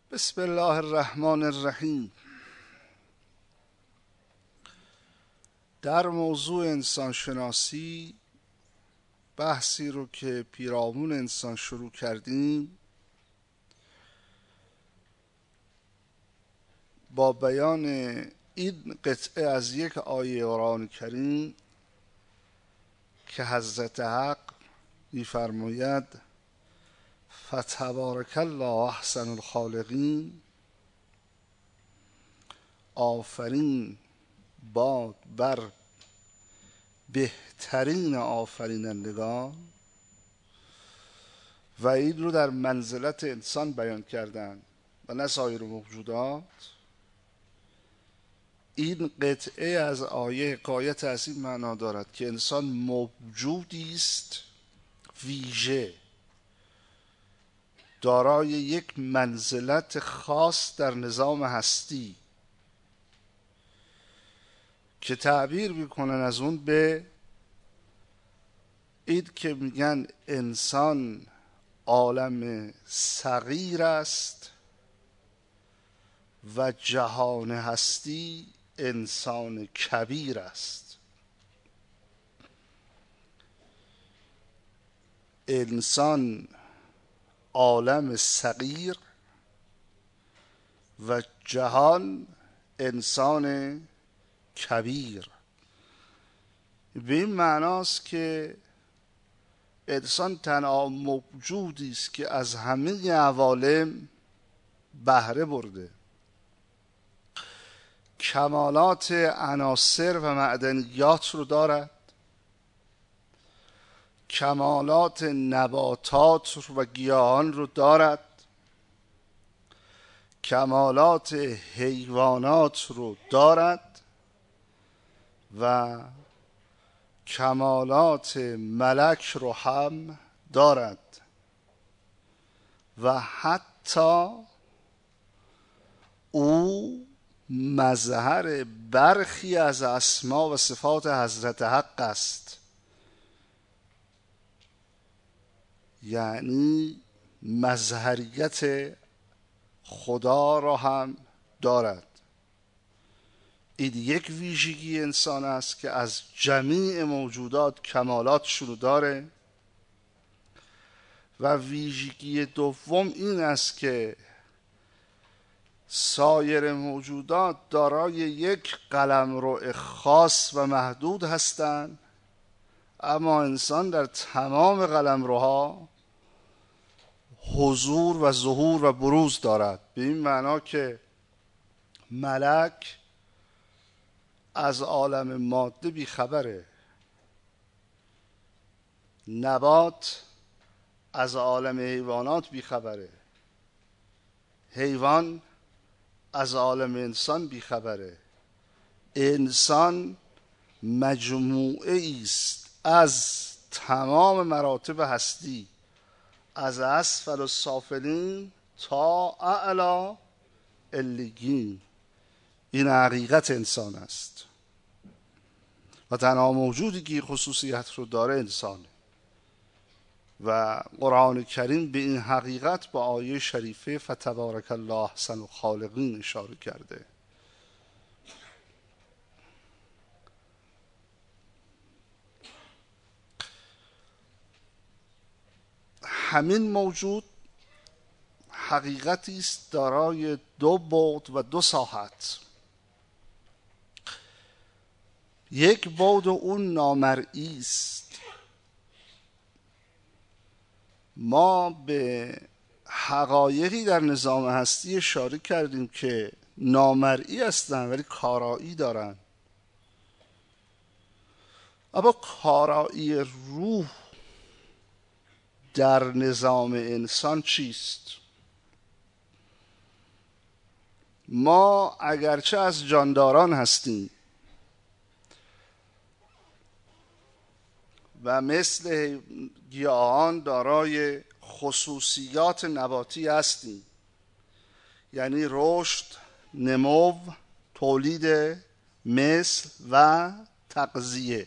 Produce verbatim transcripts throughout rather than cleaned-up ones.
بسم الله الرحمن الرحیم. در موضوع انسانشناسی بحثی رو که پیرامون انسان شروع کردیم با بیان این قطعه از یک آیه قرآن کریم که حضرت حق می‌فرماید فتبارک الله احسن الخالقین، آفرین باد بر بهترین آفرینندگان، و این رو در منزلت انسان بیان کردن و نه سایر موجودات. این قطعه از آیه حکایت از این معنا دارد که انسان موجودی است ویژه، دارای یک منزلت خاص در نظام هستی که تعبیر میکنن از اون به این که میگن انسان عالم صغیر است و جهان هستی انسان کبیر است. انسان عالم صغیر و جهان انسان کبیر. به این معناست که انسان تنها موجودی است که از همه عوالم بهره برده، کمالات عناصر و معدنیات رو دارد، کمالات نباتات و گیاهان رو دارد، کمالات حیوانات رو دارد و کمالات ملک رو هم دارد و حتی او مظهر برخی از اسما و صفات حضرت حق است، یعنی مظهریت خدا را هم دارد. این یک ویژگی انسان است که از جمیع موجودات کمالاتشون رو داره. و ویژگی دوم این است که سایر موجودات دارای یک قلمرو خاص و محدود هستند، اما انسان در تمام قلمروها حضور و ظهور و بروز دارد. به این معنا که ملک از عالم ماده بیخبره، نبات از عالم حیوانات بیخبره، حیوان از عالم انسان بیخبره. انسان مجموعه است از تمام مراتب هستی، از اسفل السافلین تا اعلی علیین. این حقیقت انسان است و تنها موجودی که خصوصیت رو داره انسانه. و قرآن کریم به این حقیقت با آیه شریفه فتبارک الله احسن الخالقین اشاره کرده. همین موجود حقیقتی است دارای دو بعد و دو ساحت. یک بعد اون نامرئی است. ما به حقایقی در نظام هستی اشاره کردیم که نامرئی هستند ولی کارایی دارن. اما کارایی روح در نظام انسان چیست؟ ما اگرچه از جانداران هستیم و مثل گیاهان دارای خصوصیات نباتی هستیم، یعنی رشد، نمو، تولید مثل و تغذیه،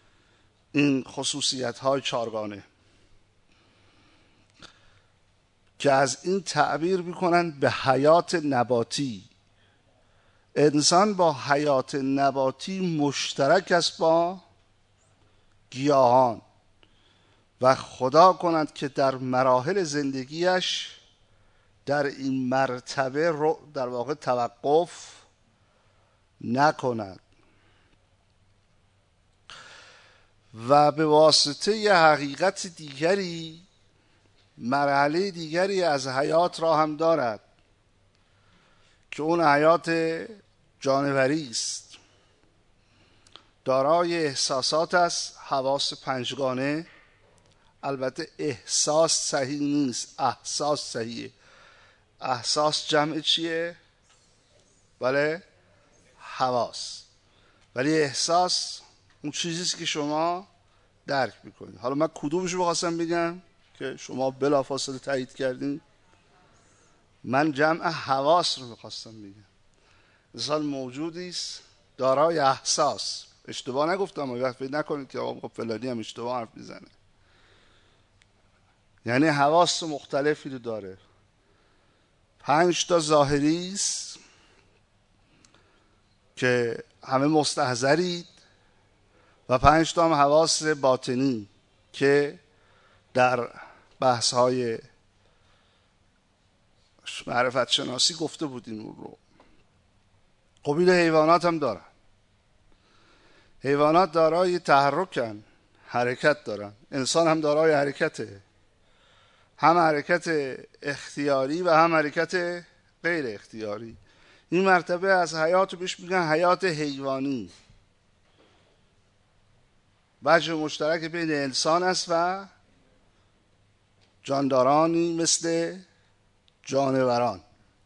این خصوصیت های چارگانه. که از این تعبیر میکنن به حیات نباتی. انسان با حیات نباتی مشترک است با گیاهان و خدا کند که در مراحل زندگیش در این مرتبه رو در واقع توقف نکند و به واسطه ی حقیقت دیگری مرحله دیگری از حیات را هم دارد که اون حیات جانوری است، دارای احساسات است، حواس پنجگانه. البته احساس صحیح نیست، احساس صحیحه. احساس جمع چیه؟ بله، حواس. ولی احساس اون چیزیست که شما درک میکنید. حالا من کدومشو بخواستم بگم که شما بلافاصله تایید کردین؟ من جمع حواس رو میخواستم بگم. انسان موجودی است دارای احساس. اشتباه نگفتم، وقت فکر نکنید که آقا فلانی هم اشتباه حرف میزنه. یعنی حواس مختلفی رو داره. پنج تا ظاهری است که همه مستحضرید و پنج تا هم حواس باطنی که در بحث های معرفت شناسی گفته بودیم اون رو. خب این حیوانات هم دارن. حیوانات دارای تحرکن، حرکت دارن. انسان هم دارای حرکته، هم حرکت اختیاری و هم حرکت غیر اختیاری. این مرتبه از حیات رو بهش میگن حیات حیوانی. وجه مشترک بین انسان است و جاندارانی مثل جانوران.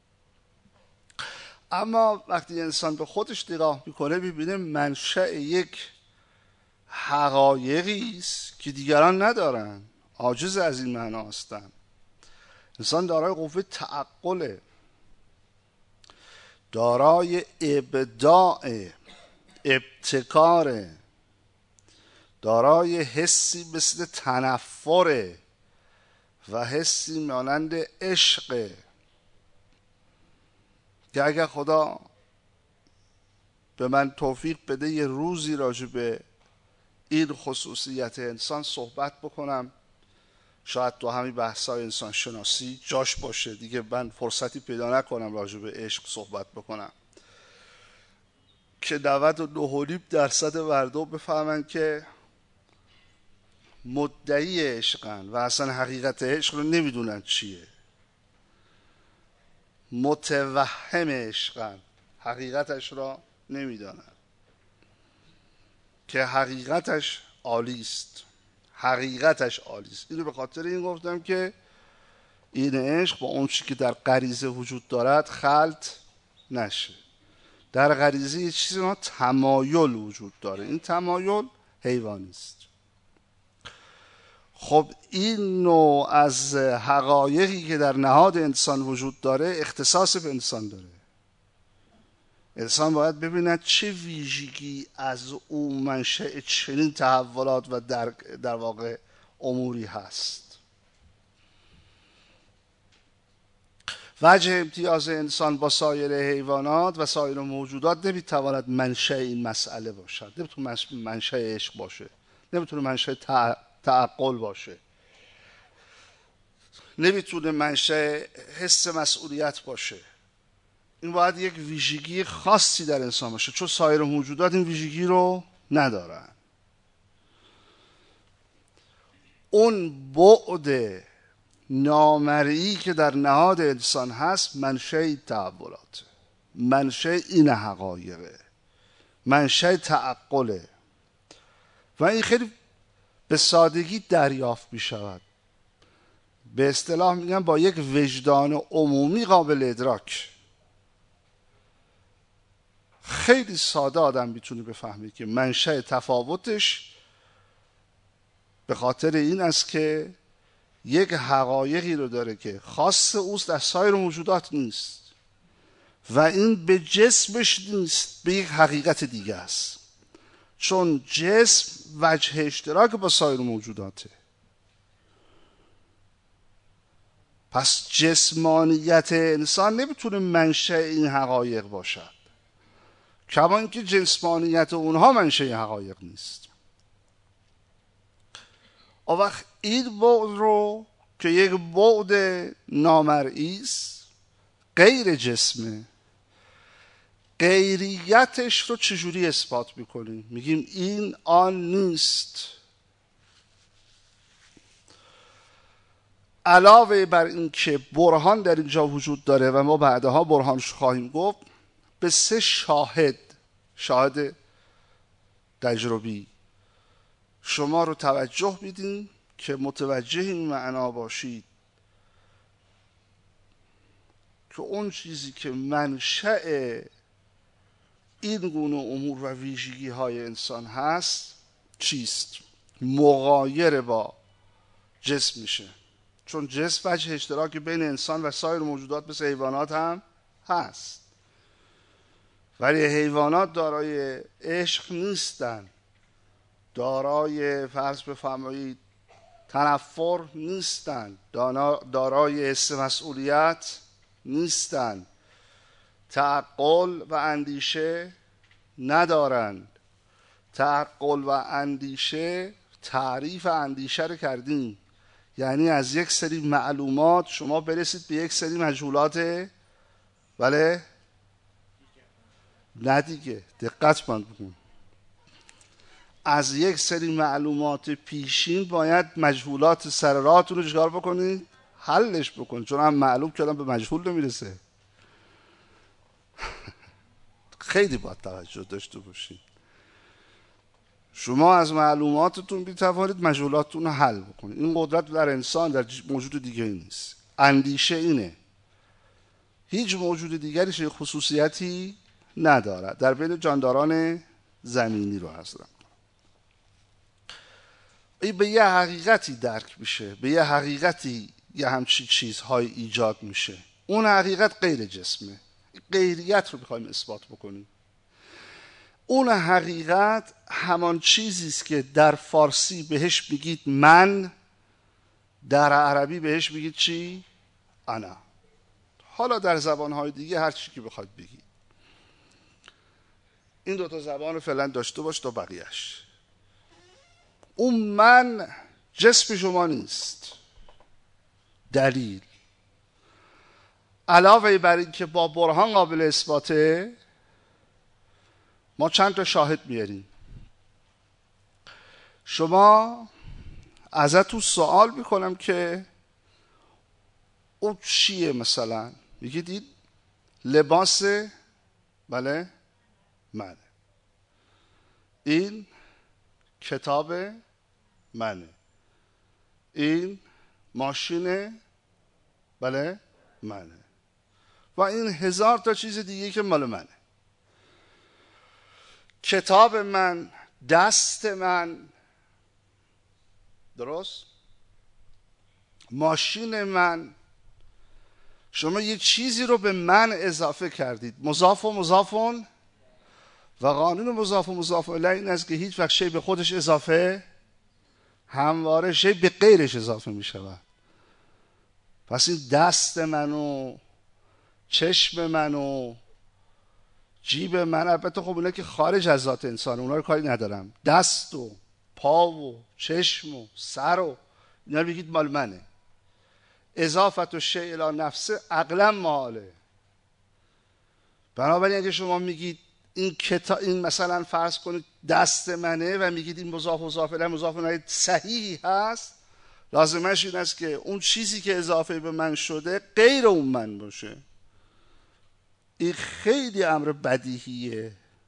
اما وقتی انسان به خودش نگاه میکنه میبینه منشأ یک حقایقی است که دیگران ندارن، عاجز از این معنا هستند. انسان دارای قوه تعقل، دارای ابداع، ابتکار، دارای حسی مثل تنفر و حسی مانند عشق که اگر خدا به من توفیق بده یه روزی راجع به این خصوصیت انسان صحبت بکنم، شاید تو همین بحثای انسان شناسی جاش باشه دیگه، من فرصتی پیدا نکنم راجع به عشق صحبت بکنم که نود و نه و نیم درصد مردم بفهمن که مدعی عشقن و اصلا حقیقت عشق رو نمیدونن چیه، متوهم عشقن، حقیقتش را نمیدانن که حقیقتش عالی است. حقیقتش عالی است. اینو به خاطر این گفتم که این عشق با اون چیزی که در غریزه وجود دارد خلط نشه. در غریزه یه چیزی ما تمایل وجود داره، این تمایل حیوانی است. خب این نوع از حقایقی که در نهاد انسان وجود داره اختصاص به انسان داره. انسان باید ببیند چه ویژگی از اون منشأ چنین تحولات و در, در واقع اموری هست. وجه امتیاز انسان با سایر حیوانات و سایر موجودات نمیتواند منشأ این مسئله باشد، نمیتونه منشأ عشق باشه، نمیتونه منشأ تعقل باشه، نمیتونه منشأ حس مسئولیت باشه. این باید یک ویژگی خاصی در انسان باشه، چون سایر موجودات این ویژگی رو ندارن. اون بعد نامرئی که در نهاد انسان هست منشأ تحولاته، منشأ این حقایقه، منشأ تعقله و این خیلی به سادگی دریافت می شود. به اصطلاح میگن با یک وجدان عمومی قابل ادراک. خیلی ساده آدم میتونه بفهمه که منشأ تفاوتش به خاطر این است که یک حقایقی رو داره که خاص اوست، از سایر موجودات نیست و این به جسمش نیست، به یک حقیقت دیگه است، چون جسم وجه اشتراک با سایر موجوداته. پس جسمانیت انسان نمیتونه منشأ این حقایق باشد، کما اینکه جسمانیت اونها منشأ حقایق نیست. اون وقت این بعد رو که یک بعد نامرئی است، غیر جسمه، غیریتش رو چجوری اثبات میکنیم؟ میگیم این آن نیست. علاوه بر این که برهان در اینجا وجود داره و ما بعدها برهانش خواهیم گفت، به سه شاهد، شاهد تجربی شما رو توجه میدیم که متوجه این معنا باشید که اون چیزی که منشأ این گونه امور و ویژگی های انسان هست چیست؟ مغایر با جسم میشه، چون جسم وجه اشتراکی بین انسان و سایر موجودات مثل حیوانات هم هست، ولی حیوانات دارای عشق نیستن، دارای فرض بفرمایید تنفر نیستن، دارای حس مسئولیت نیستن، تعقل و اندیشه ندارند. تعقل و اندیشه، تعریف اندیشه رو کردیم، یعنی از یک سری معلومات شما برسید به یک سری مجهولات. بله؟ نه دیگه، دقت بکن. از یک سری معلومات پیشین باید مجهولات سر راهتون رو چیکار بکنید؟ حلش بکن، چون هم معلوم کردن به مجهول نمیرسه. خیلی باید توجه داشته باشید. شما از معلوماتتون بی‌توانید مجهولاتتون رو حل بکنید. این قدرت در انسان، در موجود دیگه نیست. اندیشه اینه. هیچ موجود دیگری چه خصوصیتی ندارد در بین جانداران زمینی رو هستن. این به یه حقیقتی درک میشه، به یه حقیقتی یه همچین چیزهای ایجاد میشه. اون حقیقت غیر جسمه. غیریت رو بخوایم اثبات بکنیم. اون حقیقت همان چیزی است که در فارسی بهش میگید من، در عربی بهش میگید چی؟ انا. حالا در زبانهای دیگه هر چی که بخواید بگید. این دوتا زبان رو فعلا داشته باش تا بقیهش. اون من جسم شما نیست. دلیل علاوه بر این که با برهان قابل اثباته، ما چند تا شاهد میاریم. شما ازتون سوال میکنم که اون چیه؟ مثلا میگید این لباس، بله منه، این کتاب منه، این ماشین، بله منه، و این هزار تا چیز دیگه که مال منه. کتاب من، دست من، درست؟ ماشین من. شما یه چیزی رو به من اضافه کردید، مضاف و مضافون، و قانون مضاف و مضاف الیه این است که هیچ وقت شی به خودش اضافه همواره شی به غیرش اضافه می شود. پس این دست من و چشم من و جیب من، البته خب اونا که خارج از ذات انسان، اونا رو کاری ندارم، دست و پا و چشم و سر و اینا رو بگید مال منه. اضافت و شیء الی نفسه عقلا محاله. بنابراین اگه شما میگید این کتاب، این مثلا فرض کنید دست منه و میگید این مضاف مضاف الیه مضاف الیه صحیحی هست، لازمش این است که اون چیزی که اضافه به من شده غیر اون من باشه. این خیلی امر بدیهیه،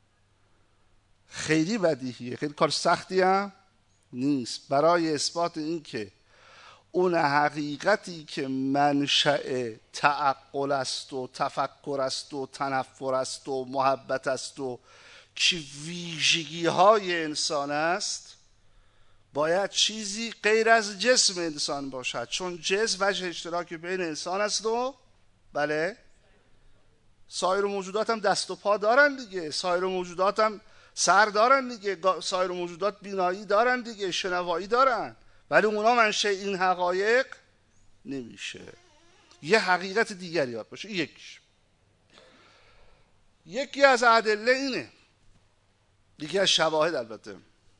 خیلی بدیهیه، خیلی کار سختی هم نیست برای اثبات این که اون حقیقتی که منشأ تعقل است و تفکر است و تنفر است و محبت است و که ویژگی های انسان است، باید چیزی غیر از جسم انسان باشد، چون جسم وجه اشتراکی بین انسان است و بله سایر موجودات هم دست و پا دارن دیگه، سایر موجودات هم سر دارن دیگه، سایر موجودات بینایی دارن دیگه، شنوایی دارن، ولی اونا منشأ این حقایق نمیشه. یه حقیقت دیگری یاد باشه. یکیش یکی از ادله اینه، یکی از شواهد البته،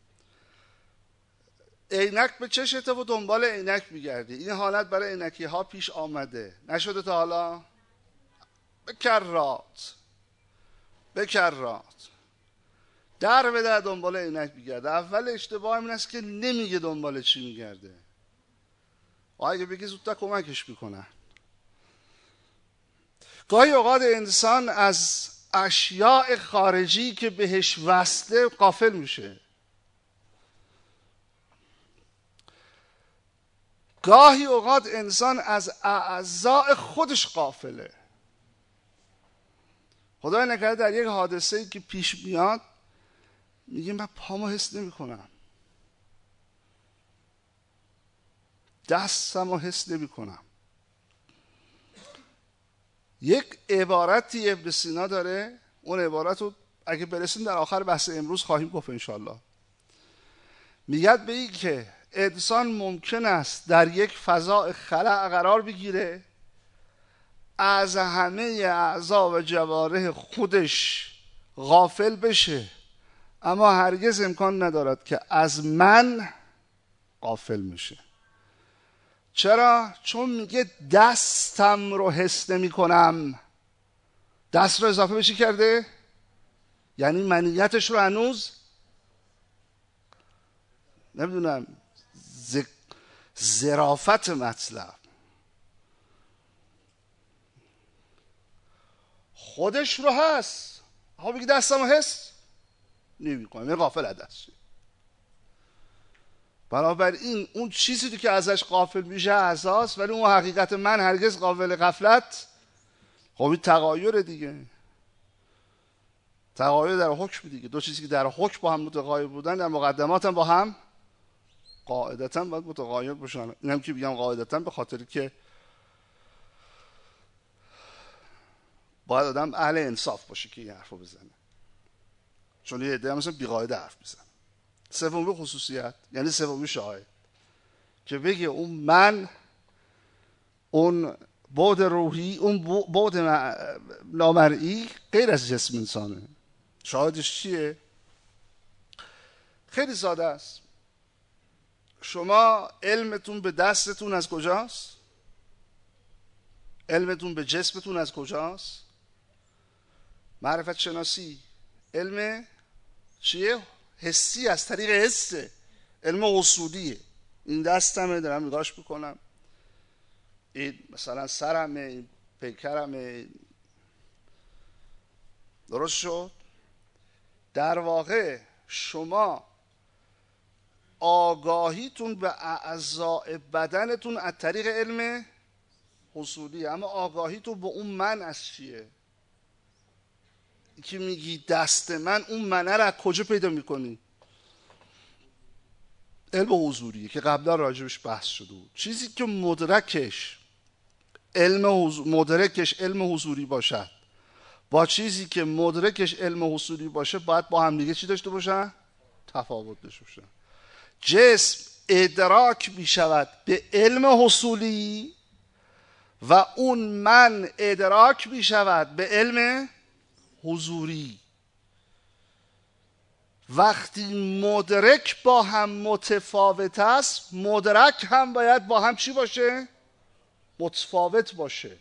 عینک به چشته و دنبال عینک میگردی. این حالت برای عینکی ها پیش آمده، نشده تا حالا؟ بکرات بکرات در به در دنبال عینک میگرده. اول اشتباه این است که نمیگه دنبال چی میگرده، و اگه بگی زودتر کمکش میکنن. گاهی اوقات انسان از اشیاء خارجی که بهش وصله غافل میشه. گاهی اوقات انسان از اعضاء خودش غافله. خدای نکرده در یک حادثه‌ای که پیش میاد میگه من پامو حس نمی کنم، دستمو حس نمی کنم. یک عبارتی ابن سینا داره، اون عبارت رو اگه برسیم در آخر بحث امروز خواهیم گفت انشالله. میگه به این که انسان ممکن است در یک فضاء خلأ قرار بگیره، از همه اعضا و جوارح خودش غافل بشه، اما هرگز امکان ندارد که از من غافل میشه. چرا؟ چون میگه دستم رو حس نمی کنم. دست رو اضافه به چی کرده؟ یعنی منیتش رو هنوز نمیدونم، ز... ظرافت مطلب خودش رو هست، ها بگی دستم رو حس نمی کنم، یه غافل از دست. بنابراین اون چیزی که ازش غافل میشه اساس، ولی اون حقیقت من هرگز قابل غفلت. خب این تغایر دیگه، تغایر در حکم دیگه. دو چیزی که در حکم با هم متغایر بودن در مقدمات هم با هم قاعدتا باید متغایر باشن. اینم که بگم قاعدتا به خاطر که باید آدم اهل انصاف باشه که این حرفو بزنه، چون یه عده مثلا بی قاعده حرف میزنه. سومی خصوصیت، یعنی سومی شاهد که بگه اون من، اون بعد روحی، اون بعد نامرئی غیر از جسم انسانه. شاهدش چیه؟ خیلی ساده است. شما علمتون به دستتون از کجاست؟ علمتون به جسمتون از کجاست؟ معرفت شناسی علم چیه؟ حسی، از طریق حسه، علم حصولیه. این دستمه دارم نگاش بکنم، این مثلا سرمه، این پیکرمه. درست شد؟ در واقع شما آگاهیتون به اعضاء بدنتون از طریق علم حصولیه، اما آگاهیتون به اون من از چیه؟ که میگی دست من، اون منه رو از کجا پیدا میکنی؟ علم حضوریه که قبلا راجبش بحث شده بود. چیزی که مدرکش علم حضور... مدرکش علم حضوری باشد با چیزی که مدرکش علم حصولی باشه باید با هم دیگه چی داشته باشن؟ تفاوت داشته باشن. جسم ادراک می شود به علم حصولی و اون من ادراک می شود به علم حضوری. وقتی مدرک با هم متفاوت است، مدرک هم باید با هم چی باشه؟ متفاوت باشه.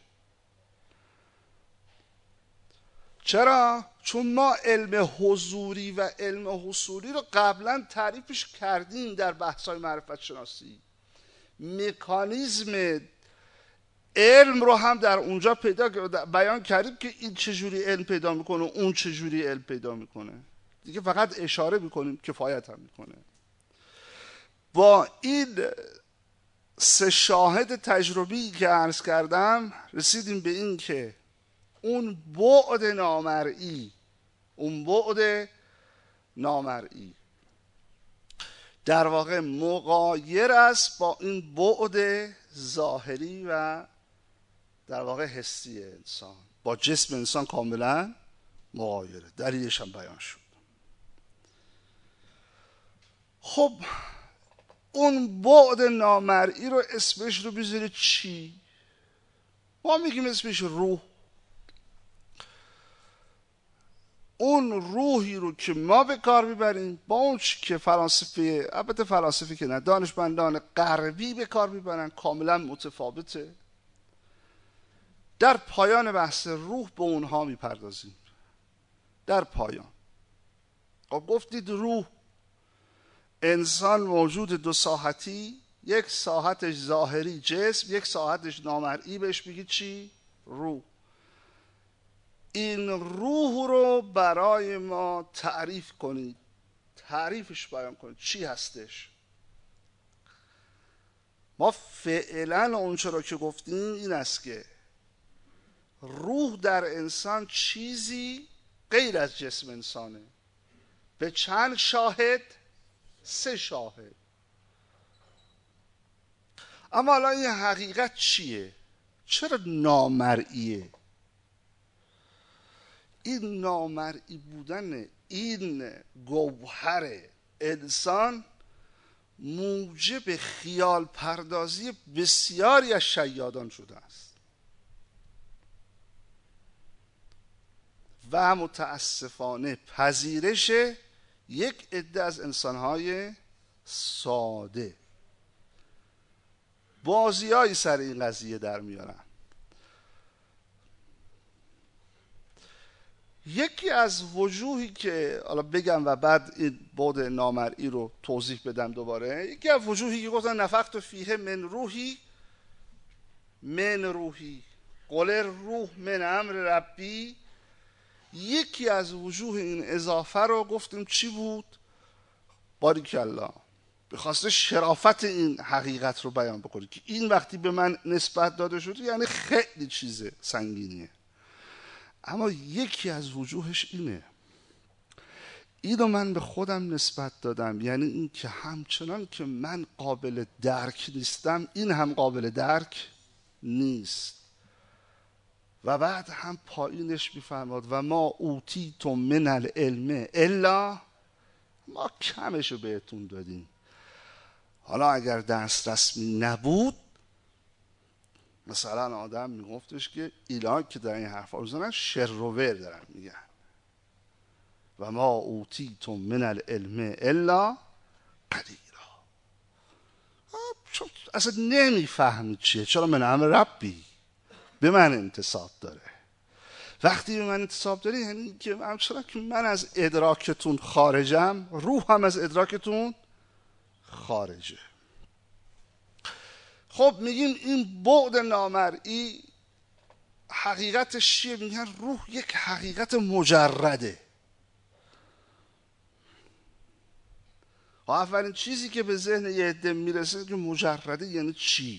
چرا؟ چون ما علم حضوری و علم حصولی رو قبلا تعریفش کردیم در بحث‌های معرفت شناسی. مکانیزم علم رو هم در اونجا پیدا بیان کردیم که این چجوری علم پیدا میکنه، اون چجوری علم پیدا میکنه. دیگه فقط اشاره میکنیم، کفایت هم میکنه. با این سه شاهد تجربی که عرض کردم رسیدیم به این که اون بعد نامرئی، اون بعد نامرئی در واقع مغایر است با این بعد ظاهری و در واقع حسی انسان. با جسم انسان کاملا مغایره. دلیلش هم بیان شد. خب اون بعد نامرئی رو اسمش رو بذارید چی؟ ما میگیم اسمش روح. اون روحی رو که ما به کار میبریم با اون که فلاسفه، البته فلاسفه که نه، دانشمندان غربی به کار میبرن کاملا متفاوته. در پایان بحث روح به اونها میپردازیم. در پایان خب گفتید روح، انسان موجود دو ساحتی، یک ساحتش ظاهری جسم، یک ساحتش نامرئی، بهش میگید چی؟ روح. این روح رو برای ما تعریف کنید، تعریفش بیان کنید، چی هستش؟ ما فعلا اونچه را که گفتیم این است که روح در انسان چیزی غیر از جسم انسانه. به چند شاهد؟ سه شاهد. اما حالا این حقیقت چیه؟ چرا نامرئیه؟ این نامرئی بودن این گوهر انسان موجب خیال پردازی بسیاری از شیادان شده است و متاسفانه پذیرش یک عده از انسانهای ساده. بازیایی سر این قضیه در میارن. یکی از وجوهی که حالا بگم و بعد این بعد نامرئی رو توضیح بدم دوباره، یکی از وجوهی که گفتن نفخت فیه من روحی من روحی قل روح من امر ربی، یکی از وجوه این اضافه رو گفتیم چی بود؟ باریکالله، بخواسته شرافت این حقیقت رو بیان بکنه که این وقتی به من نسبت داده شده یعنی خیلی چیز سنگینیه. اما یکی از وجوهش اینه، اینو من به خودم نسبت دادم، یعنی این که همچنان که من قابل درک نیستم این هم قابل درک نیست. و بعد هم پایینش میفرماد و ما اوتیتم من العلم الا، ما کمشو بهتون دادیم. حالا اگر دسترسی نبود، مثلا آدم میگفتش که اینا که در این حرفا رو زنن شروور دارن میگن و ما اوتیتم من العلم الا قلیلا. اصلا نمیفهمید چیه، چرا من امر ربی به من انتساب داره. وقتی به من انتساب داره یعنی که همچنان که من از ادراکتون خارجم، روح هم از ادراکتون خارجه. خب میگیم این بعد نامرئی حقیقتش چیه؟ میگن روح یک حقیقت مجرده. و اولین چیزی که به ذهن یه عده میرسه که مجرده یعنی چی؟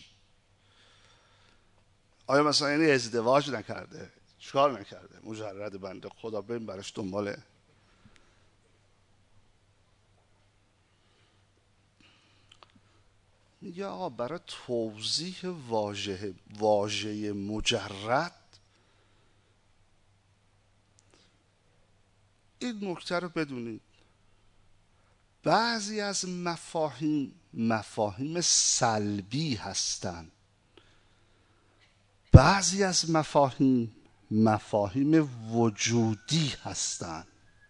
آیا مثلا یعنی ازدواج نکرده، چیکار نکرده، مجرد بنده خدا، بریم براش دنباله. میگه آقا برای توضیح واژه واژه مجرد این نکته رو بدونید، بعضی از مفاهیم مفاهیم سلبی هستند، بعضی از مفاهیم مفاهیم وجودی هستند.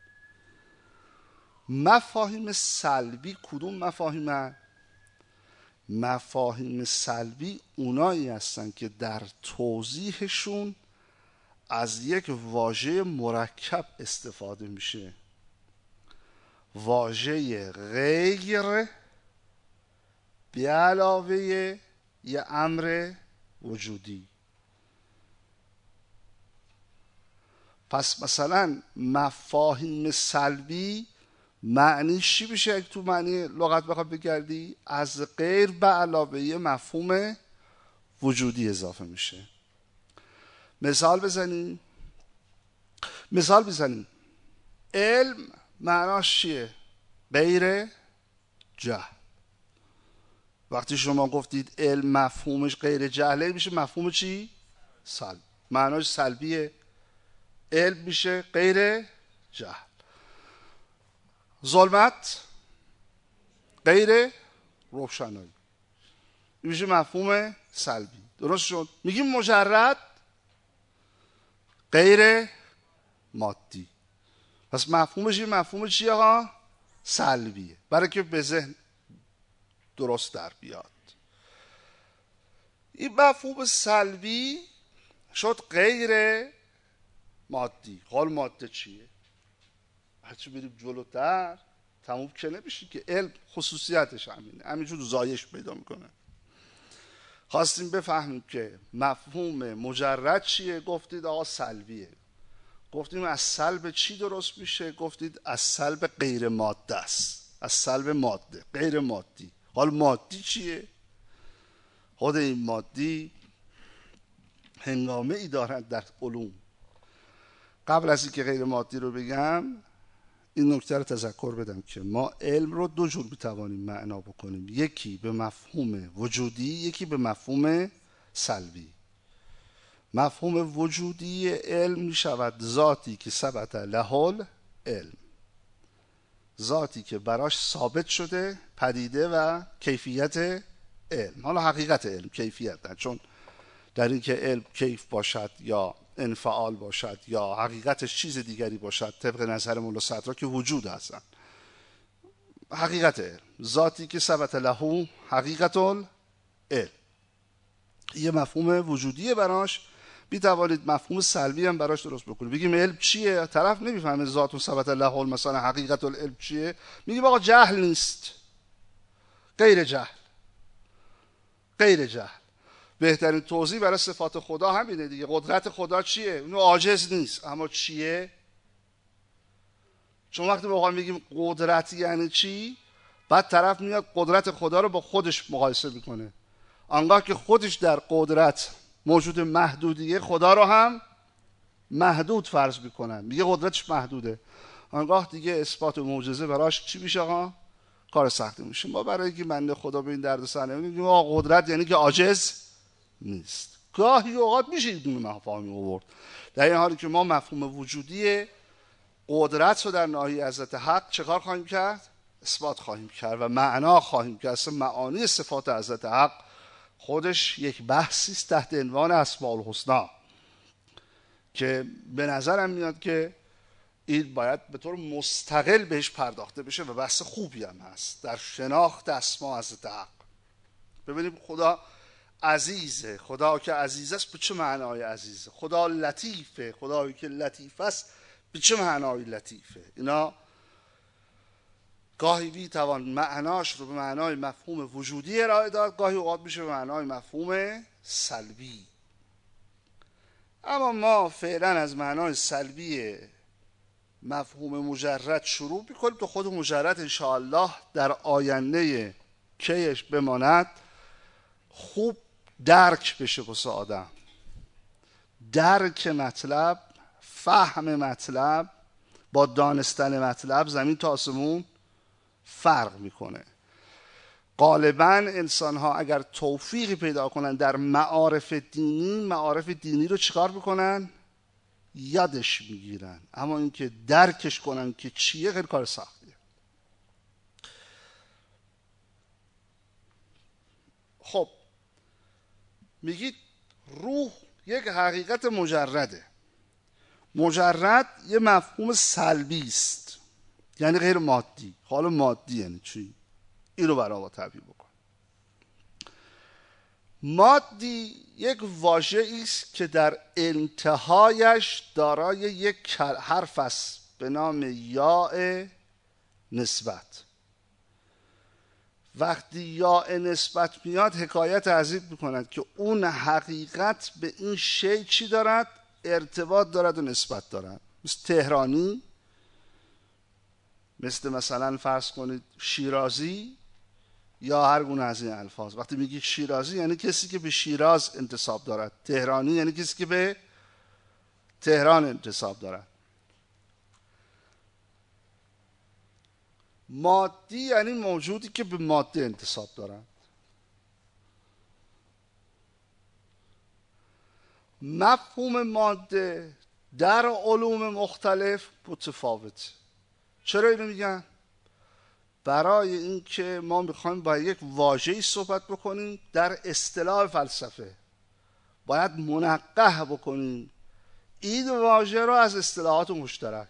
مفاهیم سلبی کدوم مفاهیم؟ مفاهیم سلبی اونایی هستن که در توضیحشون از یک واژه مرکب استفاده میشه، واژه غیر به علاوه یه امر وجودی. پس مثلا مفاهیم سلبی معنیش چی میشه؟ اگه تو معنی لغت بخواد بگردی، از غیر به علاوه مفهوم وجودی اضافه میشه. مثال بزنیم مثال بزنیم علم معناش چیه؟ غیر جهل. وقتی شما گفتید علم مفهومش غیر جهله، میشه مفهوم چی؟ سلب. معناش سلبیه. علم میشه غیر جهل. ظلمت غیر روشنایی، میشه مفهوم سلبی. درست شد؟ میگیم مجرد غیر مادی. پس مفهومش این مفهوم چیه ها؟ سلبیه، برای که به ذهن درست در بیاد. این مفهوم سلبی شد غیر مادی. حال ماده چیه؟ هرچی بریم جلوتر تموم که نمیشه که علم خصوصیتش همینه، همینجور زایش پیدا میکنه. خواستیم بفهمیم که مفهوم مجرد چیه، گفتید آقا سلبیه. گفتیم از سلب چی درست میشه، گفتید از سلب غیر ماده است، از سلب ماده غیر مادی. حال مادی چیه؟ خود این مادی هنگامه ای دارند در علوم. قبل از اینکه غیر مادی رو بگم این نکته رو تذکر بدم که ما علم رو دو جور میتوانیم معنا بکنیم، یکی به مفهوم وجودی، یکی به مفهوم سلبی. مفهوم وجودی علم می شود ذاتی که ثبت له العلم، ذاتی که براش ثابت شده پدیده و کیفیت علم. حالا حقیقت علم، کیفیت نه، چون در این که علم کیف باشد یا انفعال باشد یا حقیقتش چیز دیگری باشد طبق نظر مولا صدرا که وجود هستن. حقیقت علم، ذاتی که ثبت له حقیقت العلم، یه مفهوم وجودیه براش. بی توانید مفهوم سلبی هم براش درست بکنید. بگیم علم چیه؟ طرف نمیفهمه ذات و ثبت له مثلا حقیقت العلم چیه. میگیم آقا جهل نیست، غیر جهل، غیر جهل. بهترین توضیح برای صفات خدا همینه دیگه. قدرت خدا چیه؟ اونو عاجز نیست، اما چیه؟ چون وقتی ما میگیم قدرت یعنی چی، بعد طرف میاد قدرت خدا رو با خودش مقایسه میکنه. آنگاه که خودش در قدرت موجود محدودیه، خدا رو هم محدود فرض میکنن، میگه قدرتش محدوده. آنگاه دیگه اثبات معجزه براش چی میشه آقا؟ کار سختی میشه. ما برای اینکه بنده خدا به این دردسر نمیگیم آقا قدرت یعنی که عاجز نیست. گاهی اوقات میشه این مفاهیم آورد، در این حالی که ما مفهوم وجودی قدرت رو در ناحیه حضرت حق چه کار خواهیم کرد؟ اثبات خواهیم کرد و معنا خواهیم کرد. اصلا معانی صفات حضرت حق خودش یک بحثی است تحت عنوان اسماء الحسنا که به نظرم میاد که این باید به طور مستقل بهش پرداخته بشه و بحث خوبی هم هست در شناخت اسماء حضرت حق. ببینیم خدا عزیزه، خدا که عزیز است به چه معنای عزیزه؟ خدا لطیفه، خدایی که لطیف است به چه معنای لطیفه؟ اینا گاهی بی توان معناش رو به معنای مفهوم وجودی ارائه داد، گاهی اوقات میشه به معنای مفهوم سلبی. اما ما فعلا از معنای سلبی مفهوم مجرد شروع میکنیم تا خود مجرد انشاءالله در آینده کیش بماند خوب درک بشه واسه آدم. درک مطلب، فهم مطلب با دانستن مطلب زمین تا آسمون فرق میکنه. غالبا انسان ها اگر توفیقی پیدا کنن در معارف دینی، معارف دینی رو چیکار میکنن؟ یادش میگیرن، اما اینکه درکش کنن که چیه خیلی کار سختیه. خب میگید روح یک حقیقت مجرده. مجرد یه مفهوم سلبی است، یعنی غیر مادی. حالا مادی یعنی چی؟ این رو برای ما تعبیر بکن. مادی یک واژه است که در انتهایش دارای یک حرف است به نام یاء نسبت. وقتی یاء نسبت میاد حکایت از این میکند که اون حقیقت به این شی چی دارد؟ ارتباط دارد و نسبت دارد. مثل تهرانی، مثل مثلا فرض کنید شیرازی یا هر گونه از این الفاظ. وقتی میگی شیرازی یعنی کسی که به شیراز انتساب دارد، تهرانی یعنی کسی که به تهران انتساب دارد. مادی یعنی موجودی که به ماده انتساب دارد. مفهوم ماده در علوم مختلف متفاوت. چرا اینو میگن؟ برای اینکه ما میخوایم با یک واژه‌ای صحبت بکنیم در اصطلاح فلسفه باید منقح بکنیم این واژه رو از اصطلاحات مشترک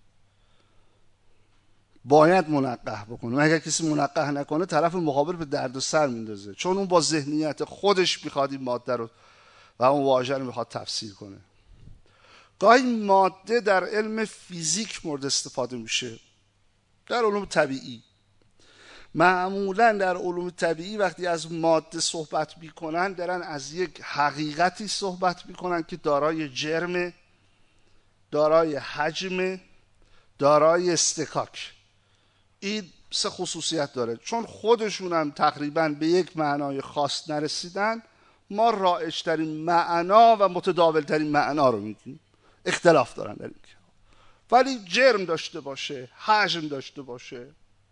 باید منقح بکنه. اگر کسی منقح نکنه طرف مقابل به درد و سر میندازه، چون اون با ذهنیت خودش میخواد این ماده رو و اون واژه رو میخواد تفسیر کنه. گاهی ماده در علم فیزیک مورد استفاده میشه، در علوم طبیعی. معمولا در علوم طبیعی وقتی از ماده صحبت میکنن دارن از یک حقیقتی صحبت میکنن که دارای جرم، دارای حجم، دارای استکاک. این سه خصوصیت داره. چون خودشون هم تقریبا به یک معنای خاص نرسیدن، ما رایج‌ترین معنا و متداول‌ترین معنا رو میگیم. اختلاف دارن در این، ولی جرم داشته باشه، حجم داشته باشه.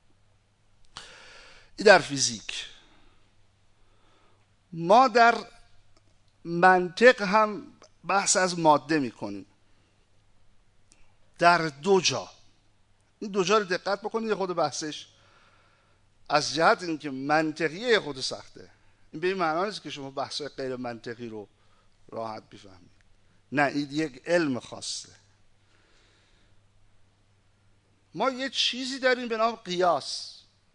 این در فیزیک. ما در منطق هم بحث از ماده میکنیم در دو جا. این دو جا رو دقت بکنید، یه خود بحثش از جهت اینکه منطقیه یه خود سخته. این به این معنی نیست که شما بحث‌های غیر منطقی رو راحت بفهمید، نه، این یک علم خاصه. ما یه چیزی داریم به نام قیاس.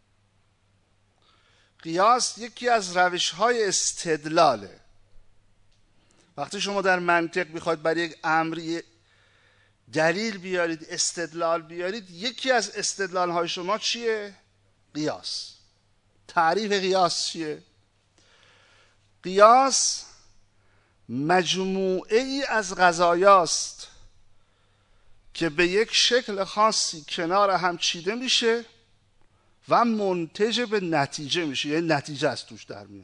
قیاس یکی از روش‌های استدلاله. وقتی شما در منطق میخواید برای یک امری دلیل بیارید، استدلال بیارید، یکی از استدلال‌های شما چیه؟ قیاس. تعریف قیاس چیه؟ قیاس مجموعه ای از قضایاست که به یک شکل خاصی کنار هم چیده میشه و منتج به نتیجه میشه، یعنی نتیجه از توش در میاد.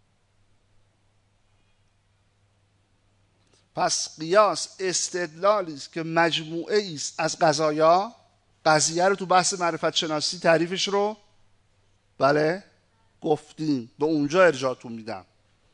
پس قیاس استدلالی است که مجموعه ای است از قضایا. قضیه رو تو بحث معرفت شناسی تعریفش رو بله گفتیم، به اونجا ارجاعتون میدم.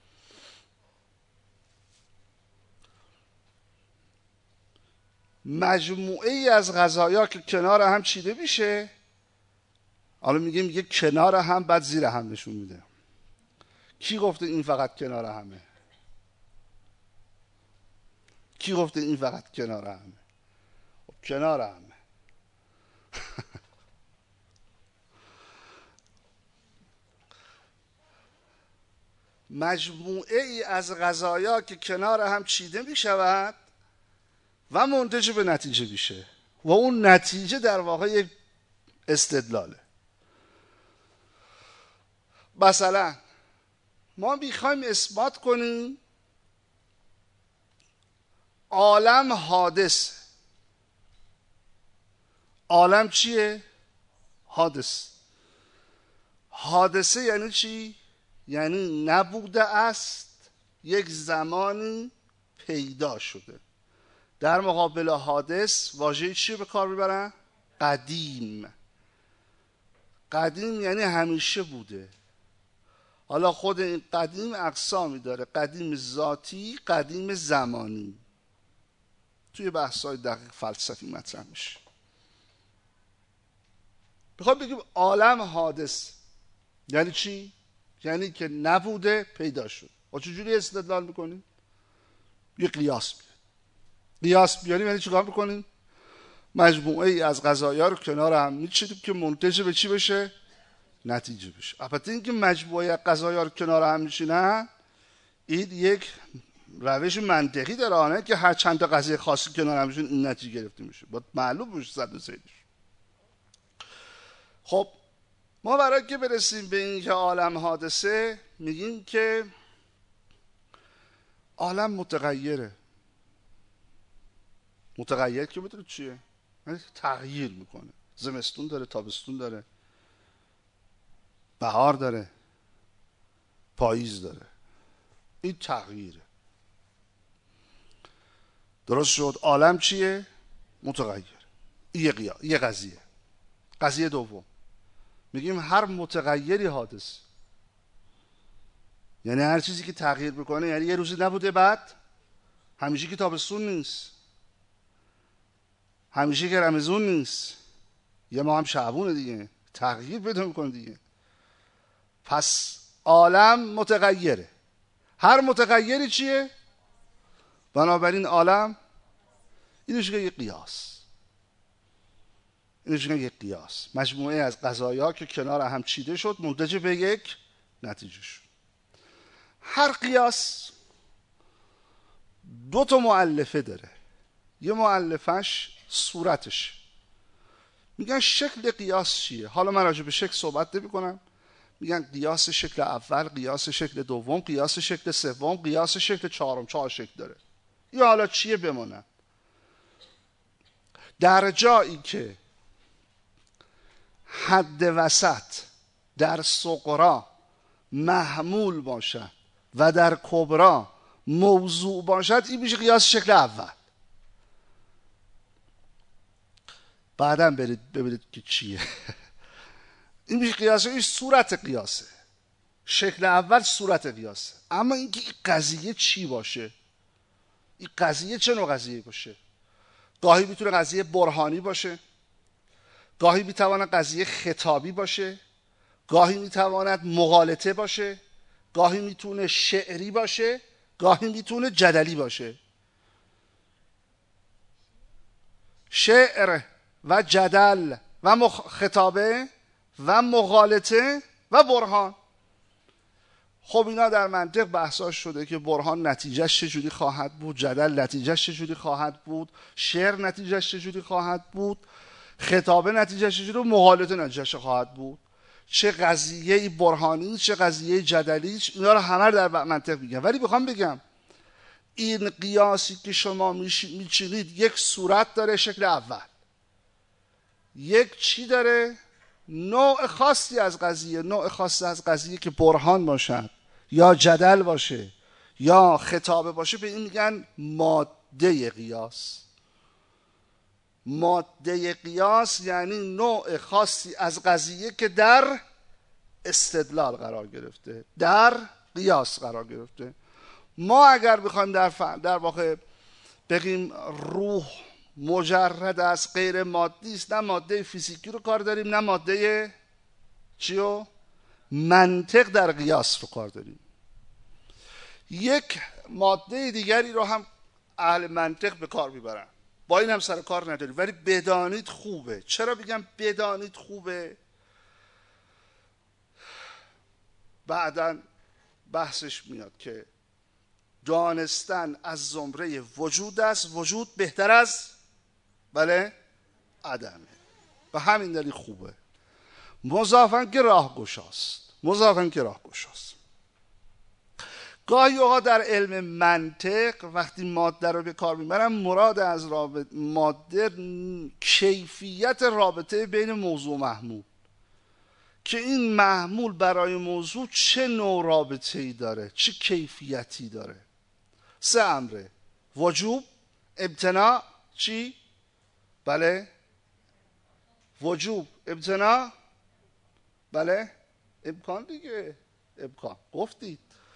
مجموعه ای از قضایا که کنار هم چیده میشه. حالا میگیم میگه کنار هم، بعد زیر هم نشون میده. کی گفته این فقط کنار همه؟ کی گفته این فقط کنار همه؟ کنار همه. مجموعه ای از قضایا که کنار هم چیده می شود و منتج به نتیجه میشه و اون نتیجه در واقع یک استدلاله. مثلا ما میخوایم اثبات کنیم عالم حادث. عالم چیه؟ حادث. حادثه یعنی چی؟ یعنی نبوده است، یک زمانی پیدا شده. در مقابل حادث واژه چی به کار میبرن؟ قدیم. قدیم یعنی همیشه بوده. حالا خود این قدیم اقسامی داره، قدیم ذاتی، قدیم زمانی. توی بحث‌های دقیق فلسفی مطرح میشه. بخوام بگیم عالم حادث یعنی چی؟ یعنی که نبوده پیدا شد. و چجوری استدلال میکنیم؟ یه قیاس بیاریم. قیاس بیاریم یعنی چیکار میکنیم؟ مجموعه ای از قضایا رو کنار هم میچینیم که منتج به چی بشه؟ نتیجه بشه. البته اینکه مجموعه قضایا رو کنار هم میچینن این یک روش منطقی داره، آنه که هر چند تا قضیه خاصی کنار هم میشون این نتیجه گرفته میشه. باید معلوم بشه صد و سیدش. خب ما برای که برسیم به این که عالم حادثه میگیم که عالم متغیره. متغیر که بدونید چیه؟ یعنی تغییر میکنه. زمستون داره، تابستون داره، بهار داره، پاییز داره. این تغییره. درست شد؟ عالم چیه؟ متغیر. این یه قیا، یه قضیه. قضیه دوم میگیم هر متغیری حادث. یعنی هر چیزی که تغییر بکنه، یعنی یه روزی نبوده بعد همیشه که تابستون نیست، همیشه که رمضان نیست، یه ما هم شعبونه دیگه، تغییر پیدا میکنه دیگه. پس عالم متغیره. هر متغیری چیه؟ بنابراین عالم اینش یه قیاس، اینش یه قیاس، مجموعه از قضایا که کنار هم چیده شد منتج به یک نتیجه شد. هر قیاس دو تا مؤلفه داره. یه مؤلفش صورتش، میگن شکل قیاس چیه. حالا من راجع به شکل صحبت نمی کنم، میگن قیاس شکل اول، قیاس شکل دوم، قیاس شکل سوم، قیاس شکل چهارم. چهار شکل داره. یا حالا چیه بمونه؟ در جایی که حد وسط در صغرا محمول باشد و در کبرا موضوع باشد، این میشه قیاس شکل اول. بعدم برید ببینید که چیه. این میشه قیاس، این صورت قیاسه. شکل اول صورت قیاسه. اما اینکه این قضیه چی باشه، این قضیه چه نوع قضیه باشه. گاهی میتونه قضیه برهانی باشه، گاهی میتواند قضیه خطابی باشه، گاهی میتواند مغالطه باشه، گاهی میتونه شعری باشه، گاهی میتونه جدلی باشه. شعر و جدل و مخ... خطابه و مغالطه و برهان. خب اینا در منطق بحثاش شده که برهان نتیجهش چجوری خواهد بود، جدل نتیجهش چجوری خواهد بود، شعر نتیجهش چجوری خواهد بود، خطابه نتیجهش چجوری، مغالطه نتیجهش خواهد بود. چه قضیه برهانی، چه قضیه جدلی، اینا رو همه در منطق میگن. ولی بخوام بگم این قیاسی که شما میچینید یک صورت داره، شکل اول. یک چی داره؟ نوع خاصی از قضیه، نوع خاصی از قضیه که برهان باشد یا جدل باشه یا خطابه باشه، به این میگن ماده قیاس. ماده قیاس یعنی نوع خاصی از قضیه که در استدلال قرار گرفته، در قیاس قرار گرفته. ما اگر بخوایم در, ف... در واقع بگیم روح مجرد از غیر مادی است، نه ماده فیزیکی رو کار داریم، نه ماده چیو منطق در قیاس رو کار داریم. یک ماده دیگری رو هم اهل منطق به کار میبرن، با این هم سر کار نداریم، ولی بدانید خوبه. چرا بگم بدانید خوبه؟ بعداً بحثش میاد که دانستن از زمره وجود است، وجود بهتر از بله عدمه. و همین دلیل خوبه. مضافاً که راه گشاست، مضافاً که راه گشاست. گاهی اوقات در علم منطق وقتی ماده رو به کار میبرن، مراد از رابطه ماده کیفیت رابطه بین موضوع و محمول، که این محمول برای موضوع چه نوع رابطه‌ای داره، چه کیفیتی داره. سه امره: وجوب، امتناع، چی؟ بله وجوب، امتناع، بله امکان دیگه، امکان گفتید.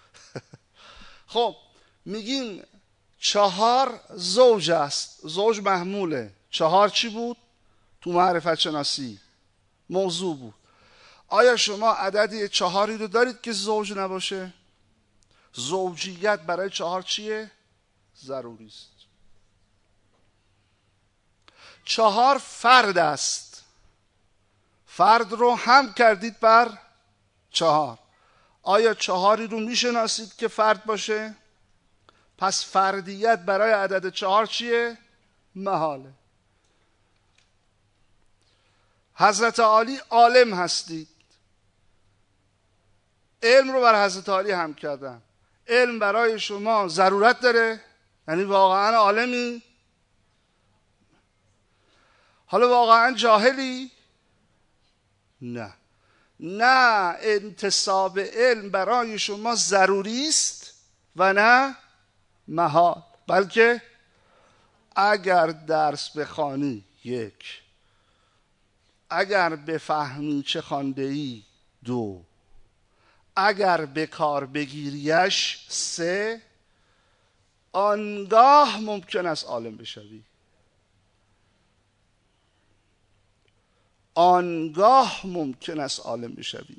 خب میگیم چهار زوج است، زوج محموله. چهار چی بود؟ تو معرفت شناسی موضوع بود. آیا شما عددی چهاری رو دارید که زوج نباشه؟ زوجیت برای چهار چیه؟ ضروری است. چهار فرد است، فرد رو هم کردید بر چهار. آیا چهاری رو میشناسید که فرد باشه؟ پس فردیت برای عدد چهار چیه؟ محاله. حضرت عالی عالم هستید، علم رو بر حضرت عالی هم کردن. علم برای شما ضرورت داره؟ یعنی واقعا عالمی؟ حالا واقعا جاهلی؟ نه. نه، انتساب علم برای شما ضروری است و نه محال. بلکه اگر درس بخوانی یک، اگر بفهمی چه خوانده‌ای دو، اگر به کار بگیریش سه، آنگاه ممکن است عالم بشوی. آنگاه ممکن است عالم بشوی.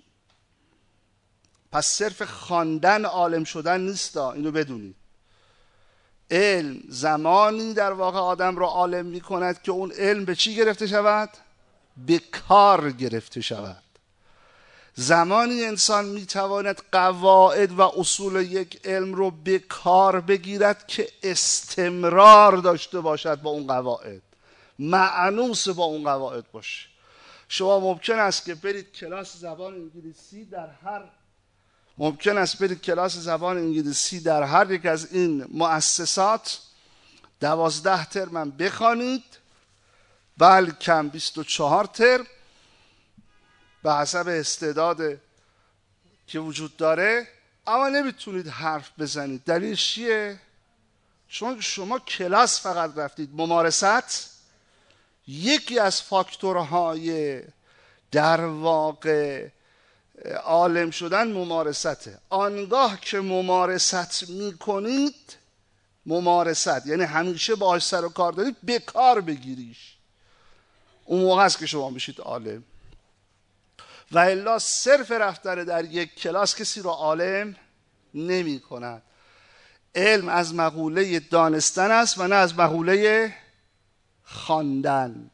پس صرف خواندن عالم شدن نیست، اینو بدونید. علم زمانی در واقع آدم را عالم می کند که اون علم به چی گرفته شود؟ به کار گرفته شود. زمانی انسان می تواند قواعد و اصول یک علم رو به کار بگیرد که استمرار داشته باشد با اون قواعد، مأنوس با اون قواعد باشه. شما ممکن است که برید کلاس زبان انگلیسی در هر ممکن است برید کلاس زبان انگلیسی در هر یک از این مؤسسات دوازده ترم بخوانید، بلکه بیست و چهار ترم به حسب استعداد که وجود داره، اما نمیتونید حرف بزنید. دلیل چیه؟ چون شما کلاس فقط رفتید. ممارست یکی از فاکتورهای در واقع عالم شدن ممارسته. آنگاه که ممارست میکنید، ممارست یعنی همیشه باهاش سر و کار دارید، به کار بگیریش، اون موقع است که شما میشید عالم. و الا صرف رفتن در یک کلاس کسی را عالم نمی کند. علم از مقوله دانستن است و نه از مقوله خواندن.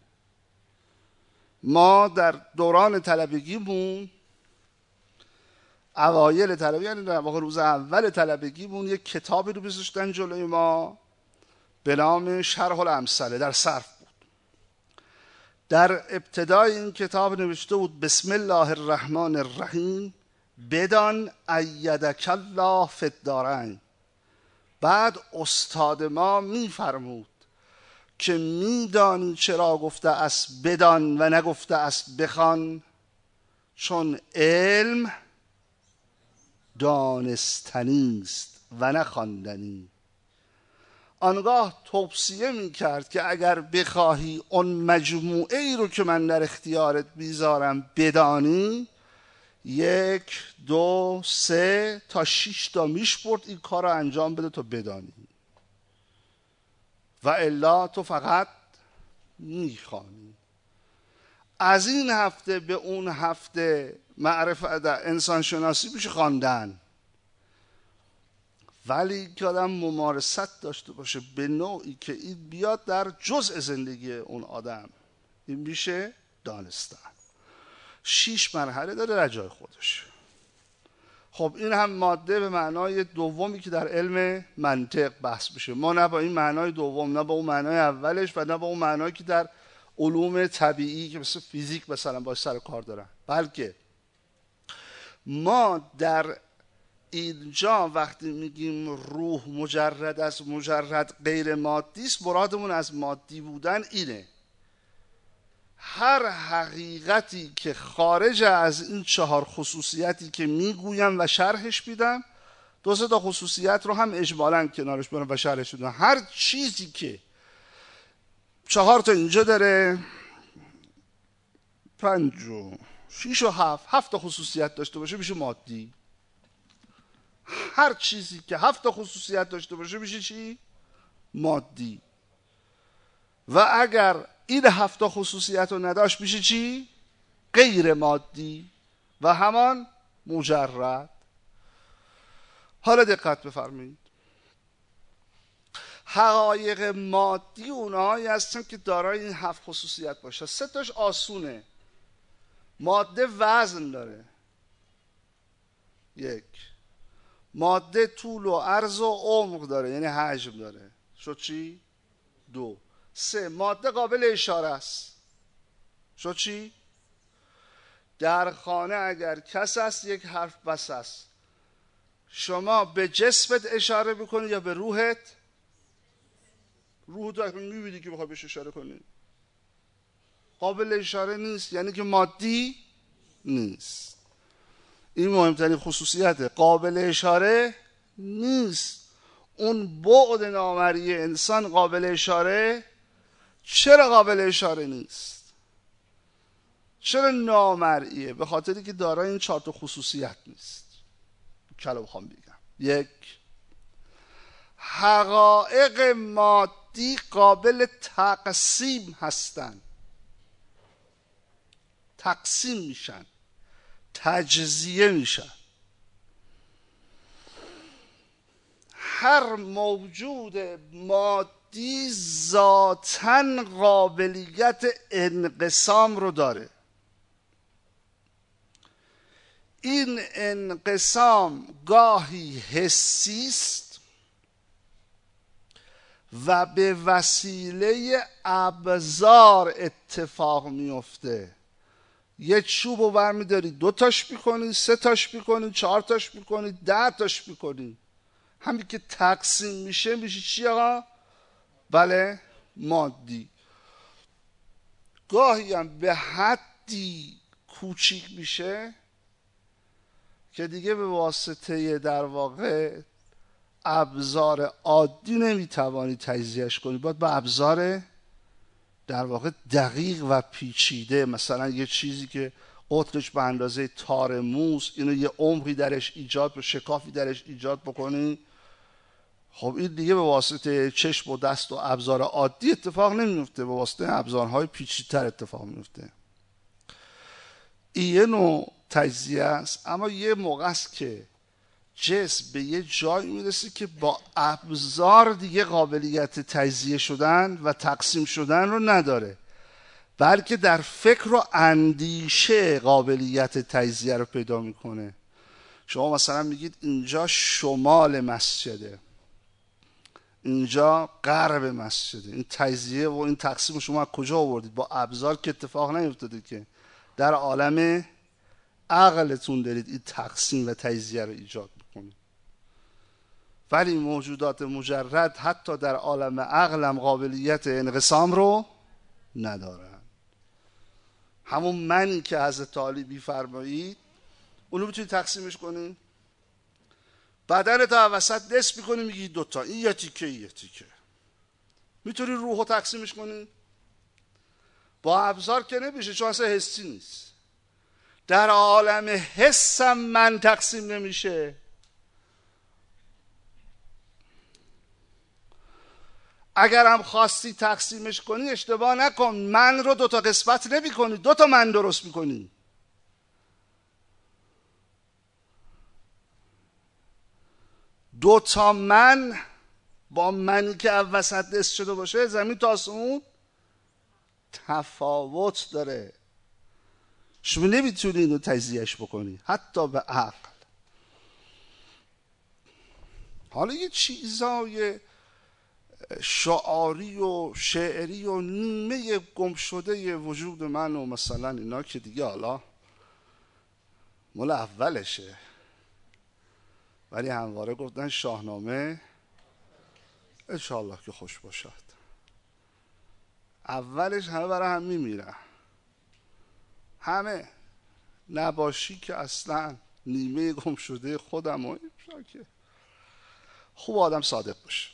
ما در دوران طلبگیمون، اوایل طلبگی، یعنی در واقع روز اول طلبگیمون، یک کتابی رو بذاشتن جلوی ما به نام شرح الامثله، در صرف بود. در ابتدای این کتاب نوشته بود بسم الله الرحمن الرحیم بدان ایدک الله فی الدارین. بعد استاد ما میفرمود که میدانی چرا گفته است بدان و نگفته است بخوان؟ چون علم دانستنی است و نه خواندنی. آنگاه توصیه میکرد که اگر بخواهی اون مجموعه ای رو که من در اختیارت بیزارم بدانی، یک دو سه تا شش تا میشپرد این کار رو انجام بده تا بدانی، و الا تو فقط میخوانی. از این هفته به اون هفته معرفت انسان شناسی میشه خواندن، ولی که آدم ممارست داشته باشه به نوعی که این بیاد در جزء زندگی اون آدم، این میشه دانستن. شیش مرحله داره در جای خودش. خب این هم ماده به معنای دومی که در علم منطق بحث میشه. ما نه با این معنای دوم، نه با اون معنای اولش، و نه با اون معنایی که در علوم طبیعی که مثل فیزیک مثلا باش سر کار دارن، بلکه ما در اینجا وقتی میگیم روح مجرد از مجرد غیر مادی است، مرادمون از مادی بودن اینه: هر حقیقتی که خارج از این چهار خصوصیتی که میگویم و شرحش میدم، دو سه تا خصوصیت رو هم اجمالاً کنارش برم و شرحش میدم، هر چیزی که چهار تا اینجا داره، پنج و شیش و هفت هفت تا خصوصیت داشته باشه میشه مادی. هر چیزی که هفت تا خصوصیت داشته باشه میشه چی؟ مادی. و اگر این هفت تا خصوصیت رو نداشت میشه چی؟ غیر مادی و همان مجرد. حالا دقت بفرمایید، حقایق مادی اونهایی هستن که دارای این هفت خصوصیت باشه. سه تاش آسونه. ماده وزن داره، یک. ماده طول و عرض و عمق داره، یعنی حجم داره، شد چی؟ دو. سه، ماده قابل اشاره است، شد چی؟ در خانه اگر کس است یک حرف بس است. شما به جسمت اشاره بکنی یا به روحت؟ روح تو اکنون میبینی که بخوای بهش اشاره کنی، قابل اشاره نیست، یعنی که مادی نیست. این مهمترین خصوصیته، قابل اشاره نیست. اون بعد نامرئی انسان قابل اشاره. چرا قابل اشاره نیست؟ چرا نامرئیه؟ به خاطری که دارای این چهار تا خصوصیت نیست. کلام بخوام بگم، یک، حقایق مادی قابل تقسیم هستن، تقسیم میشن، تجزیه میشن. هر موجود مادی ذاتاً قابلیت انقسام رو داره. این انقسام گاهی حسی است و به وسیله ابزار اتفاق میفته. یه چوب رو برمیداری دو تاش میکنی، سه تاش میکنی، چهار تاش میکنی، ده تاش میکنی. همین که تقسیم میشه میشه چی آقا؟ بله، مادی. گاهی هم به حدی کوچیک میشه که دیگه به واسطه در واقع ابزار عادی نمیتوانی تجزیهش کنی، باید با ابزار در واقع دقیق و پیچیده، مثلا یه چیزی که قطرش به اندازه تار موس، اینو یه عمقی درش ایجاد و شکافی درش ایجاد بکنی. خب این دیگه به واسطه چشم و دست و ابزار عادی اتفاق نمیفته، به واسطه ابزارهای پیچیده‌تر اتفاق میفته. این یه نوع تجزیه است. اما یه موقع است که جسم به یه جای میرسه که با ابزار دیگه قابلیت تجزیه شدن و تقسیم شدن رو نداره، بلکه در فکر و اندیشه قابلیت تجزیه رو پیدا میکنه. شما مثلا میگید اینجا شمال مسجده، اینجا غرب مسجده. این تجزیه و این تقسیم شما از کجا آوردید؟ با ابزار که اتفاق نیفتاده که، در عالم عقلتون دارید این تقسیم و تجزیه رو ایجاد میکنید. ولی موجودات مجرد حتی در عالم عقل هم قابلیت انقسام رو ندارن. همون منی که حضرت علی میفرمایید اونو میتونی تقسیمش کنی، بدن تا وسط نصف میکنی میگی دوتا، این یه تیکه این یه تیکه. میتونی روحو تقسیمش کنی؟ با ابزار که نمیشه، چون اصلا حسی نیست. در عالم حسم من تقسیم نمیشه. اگرم خواستی تقسیمش کنی اشتباه نکن، من رو دوتا قسمت نمی کنی، دوتا من درست میکنی. دوتا من با منی که وسط نصف شده باشه زمین تا آسمون تفاوت داره. شما نمیتونی اینو تجزیهش بکنی حتی به عقل. حالا یه چیزای شعاری و شعری و نیمه گم شده وجود من و مثلا اینا که دیگه حالا مال اولشه، ولی همواره گفتن شاهنامه انشاءالله که خوش باشد. اولش همه برای هم میمیرن، همه نباشی که اصلا نیمه گم شده خودم و که خوب آدم صادق باشه.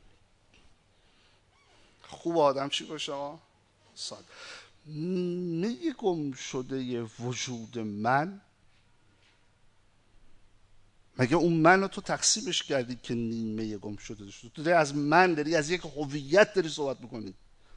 خوب آدم چی باشه آقا؟ صادق. نیمه گم شده وجود من، مگه اون من رو تو تقسیمش کردی که نیمه گم شده شد؟ تو داری از من داری از یک هویت داری صحبت میکنی.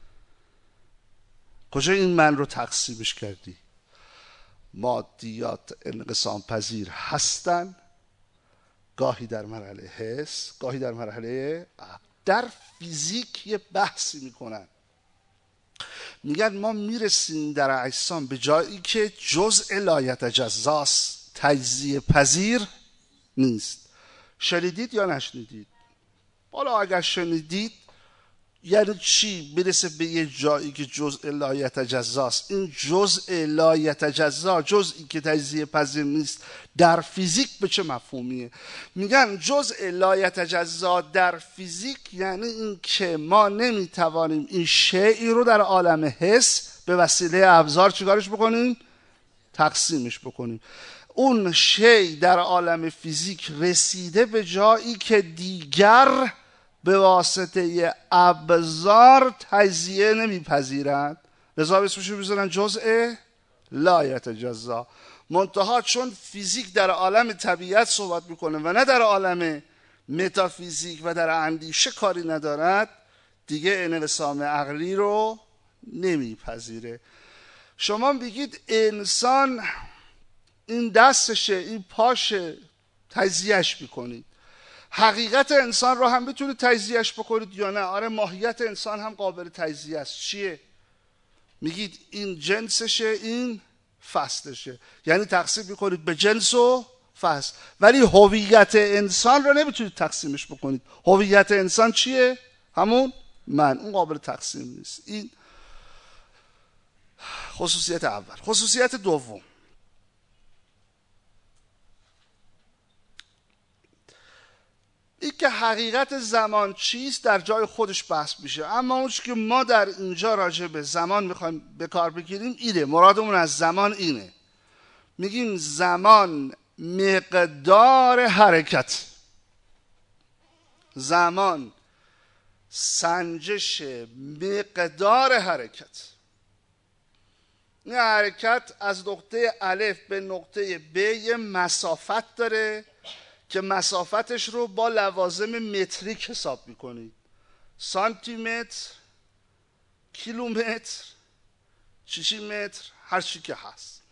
کجا این من رو تقسیمش کردی؟ مادیات انقسام پذیر هستن، گاهی در مرحله حس، گاهی در مرحله عقل. در فیزیک یه بحثی میکنن، میگن ما میرسیم در اجسام به جایی که جزء لایتجزاست، تجزیه پذیر نیست. شنیدید یا نشنیدید؟ حالا اگر شنیدید یعنی چی؟ برسه به یه جایی که جزء لایتجزاست. این جزء لایتجزا، جزئی که تجزیه پذیر نیست، در فیزیک به چه مفهومیه؟ میگن جزء لایتجزا در فیزیک یعنی این که ما نمیتوانیم این شیئی رو در عالم حس به وسیله ابزار چیکارش بکنیم؟ تقسیمش بکنیم. اون شیء در عالم فیزیک رسیده به جایی که دیگر به واسطه ابزار تجزیه نمیپذیرند، لذا اسمشو میذارن جزء لایتجزا. منتها چون فیزیک در عالم طبیعت صحبت میکنه و نه در عالم متافیزیک و در اندیشه کاری ندارد، دیگه انقسام عقلی رو نمیپذیره. شما بگید انسان این دستشه این پاشه، تجزیهش میکنید، حقیقت انسان رو هم میتونید تجزیهش بکنید یا نه؟ آره ماهیت انسان هم قابل تجزیه است. چیه؟ میگید این جنسشه، این فصلشه، یعنی تقسیم میکنید به جنس و فصل، ولی هویت انسان رو نمیتونید تقسیمش بکنید. هویت انسان چیه؟ همون من، اون قابل تقسیم نیست. این خصوصیت اول. خصوصیت دوم، این که حقیقت زمان چیست در جای خودش بحث میشه، اما اون که ما در اینجا راجع به زمان میخوایم به کار بگیریم اینه، مرادمون از زمان اینه، میگیم زمان مقدار حرکت، زمان سنجش مقدار حرکت. این حرکت از نقطه الف به نقطه ب یه مسافت داره که مسافتش رو با لوازم متریک حساب میکنید، سانتی متر، کیلومتر، چیشی متر، هر چی که هست.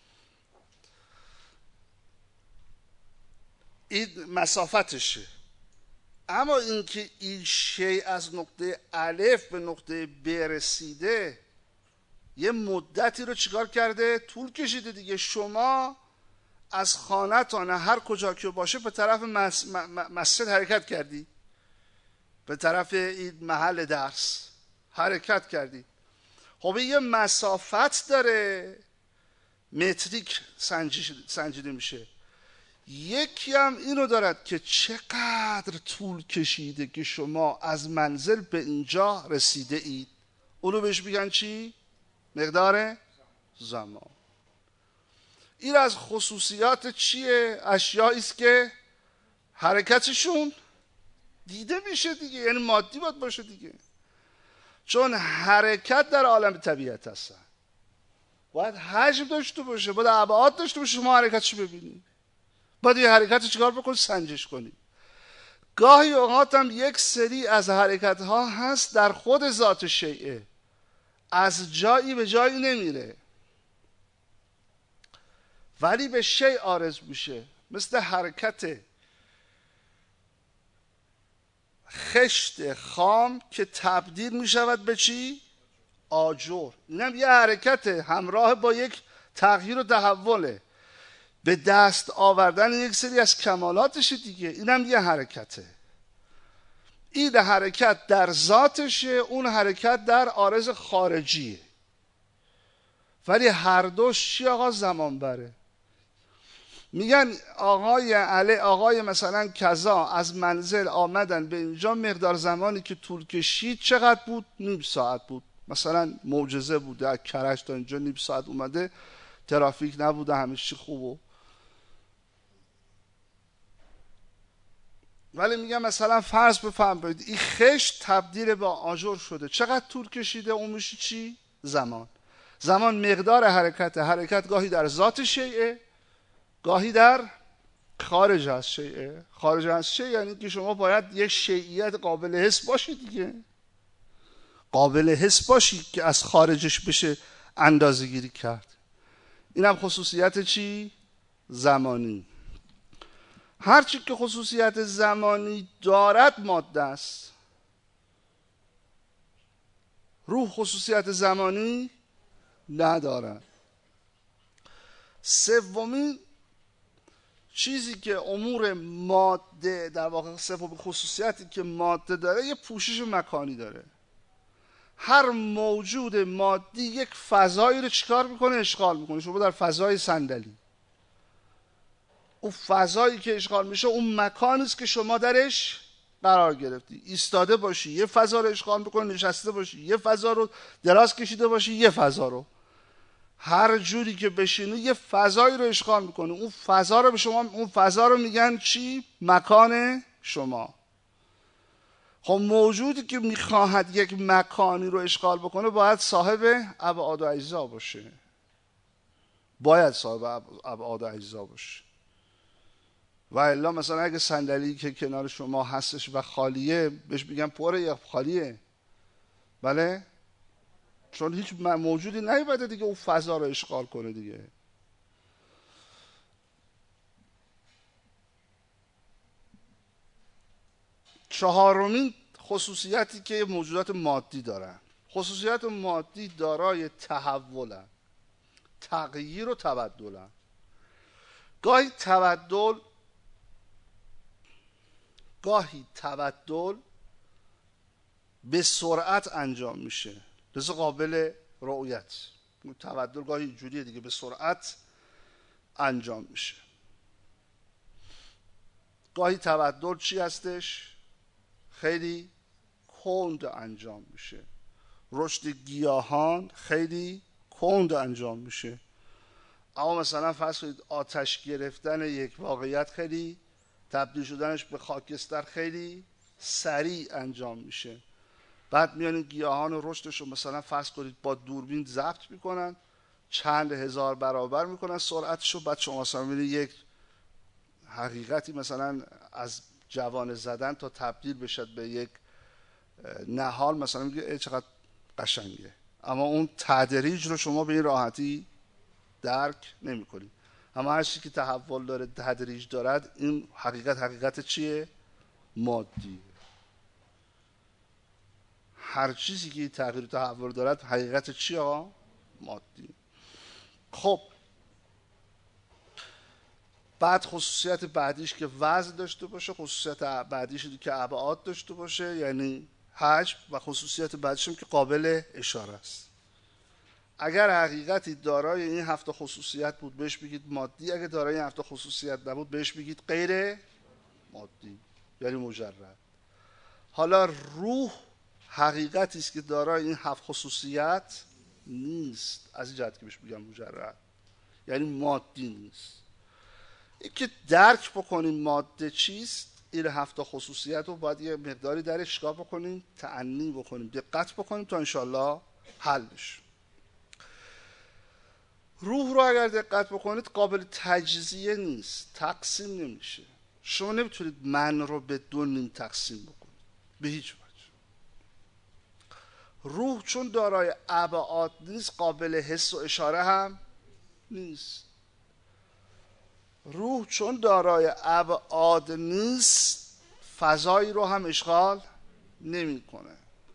این مسافتشه. اما اینکه این شی از نقطه الف به نقطه ب رسیده یه مدتی رو چیکار کرده؟ طول کشیده دیگه. شما از خانه‌تان هر کجا که باشه به طرف مس... مسجد حرکت کردی، به طرف این محل درس حرکت کردی. خب یه مسافت داره، متریک سنجیده میشه. یکی هم اینو دارد که چقدر طول کشیده که شما از منزل به اینجا رسیده اید، اونو بهش میگن چی؟ مقدار زمان. این از خصوصیات چیه؟ اشیایی است که حرکتشون دیده میشه دیگه، یعنی مادی باید باشه دیگه، چون حرکت در عالم طبیعت هستن، باید حجم داشته باشه، باید ابعاد داشته باشه، شما حرکتشو ببینید، باید یه حرکت چیکار بکنید؟ سنجش کنید. گاهی اوقات هم یک سری از حرکت ها هست در خود ذات شیئه، از جایی به جایی نمیره ولی به شیء عارض میشه، مثل حرکت خشت خام که تبدیل میشود به چی؟ آجر. اینم یه حرکت همراه با یک تغییر و تحوله، به دست آوردن یک سری از کمالاتش دیگه. اینم یه حرکته. این حرکت در ذاتشه، اون حرکت در عارض خارجیه، ولی هر دوش چی آقا؟ زمان بره. میگن آقای علی، آقای مثلا کذا از منزل آمدن به اینجا، مقدار زمانی که طول کشید چقدر بود؟ نیم ساعت بود. مثلا معجزه بوده، از کرج تا اینجا نیم ساعت اومده، ترافیک نبوده، همه چی خوبه. ولی میگم مثلا فرض بفرمایید این خشت تبدیل به آجر شده، چقدر طول کشیده؟ اون میشه چی؟ زمان. زمان مقدار حرکت. حرکت گاهی در ذات شیئه، گاهی در خارج از شیئه. خارج از شیء یعنی که شما باید یک شیئیت قابل حس باشید دیگه، قابل حس باشید که از خارجش بشه اندازه گیری کرد. اینم خصوصیت چی؟ زمانی. هرچی که خصوصیت زمانی دارد ماده است. روح خصوصیت زمانی ندارد. سومین چیزی که امور ماده، در واقع سومین خصوصیتی که ماده داره، یه پوشش مکانی داره. هر موجود مادی یک فضایی رو چیکار میکنه؟ اشغال میکنه. شما در فضای صندلی، اون فضایی که اشغال میشه اون مکانی است که شما درش قرار گرفتی. ایستاده باشی یه فضا رو اشغال میکنه، نشسته باشی یه فضا رو، دراز کشیده باشی یه فضا رو، هر جوری که بشینی یه فضایی رو اشغال میکنه. اون فضا رو به شما، اون فضا رو میگن چی؟ مکان شما. خب موجودی که میخواهد یک مکانی رو اشغال بکنه باید صاحب ابعاد و اجزا باشه، باید صاحب ابعاد و اجزا باشه. و الا مثلا اگه صندلی که کنار شما هستش و خالیه، بهش میگن پره یا خالیه؟ بله، چون هیچ موجودی نیومده دیگه اون فضا رو اشغال کنه دیگه. چهارمین خصوصیتی که موجودات مادی دارن، خصوصیات مادی دارای تحولن، تغییر و تبدلن. گاهی تبدل گاهی تبدل به سرعت انجام میشه، لذا قابل رؤیت. تبدل گاهی اینجوریه دیگه، به سرعت انجام میشه. گاهی تبدل چی هستش؟ خیلی کند انجام میشه. رشد گیاهان خیلی کند انجام میشه. اما مثلا فرض کنید آتش گرفتن یک واقعیت خیلی، تبدیل شدنش به خاکستر خیلی سریع انجام میشه. بعد میان این گیاهان و رشدش رو مثلا فرض کنید با دوربین ضبط میکنن، چند هزار برابر میکنن سرعتش رو. بعد شما مثلا میبینید یک حقیقتی مثلا از جوانه زدن تا تبدیل بشد به یک نهال، مثلا میگه چقدر قشنگه، اما اون تدریج رو شما به این راحتی درک نمی کنید. اما هر چیزی که تحول داره، تدریج دارد، این حقیقت حقیقت چیه؟ مادی. هر چیزی که تغییر و تحول دارد حقیقت چیه ها؟ مادی. خب بعد خصوصیت بعدیش که وزن داشته باشه، خصوصیت بعدیش که ابعاد داشته باشه یعنی حجم، و خصوصیت بعدیش هم که قابل اشاره است. اگر حقیقتی دارای این هفت خصوصیت بود بهش بگید مادی، اگر دارای این هفت خصوصیت نبود بهش بگید غیر مادی یعنی مجرد. حالا روح حقیقتی است که دارای این هفت خصوصیت نیست، از این جهت که بهش بگم مجرد یعنی مادی نیست. این که درک بکنیم ماده چیست، این هفت خصوصیت رو باید یه مقداری درش چیکار بکنیم، تأنی بکنیم، دقت بکنیم تا انشالله حل بشه. روح رو اگر دقت بکنید قابل تجزیه نیست، تقسیم نمیشه. شما نمیتونید من رو به دو نیم تقسیم بکنید به هیچ وجه. روح چون دارای ابعاد نیست، قابل حس و اشاره هم نیست. روح چون دارای ابعاد نیست، فضایی رو هم اشغال نمیکنه.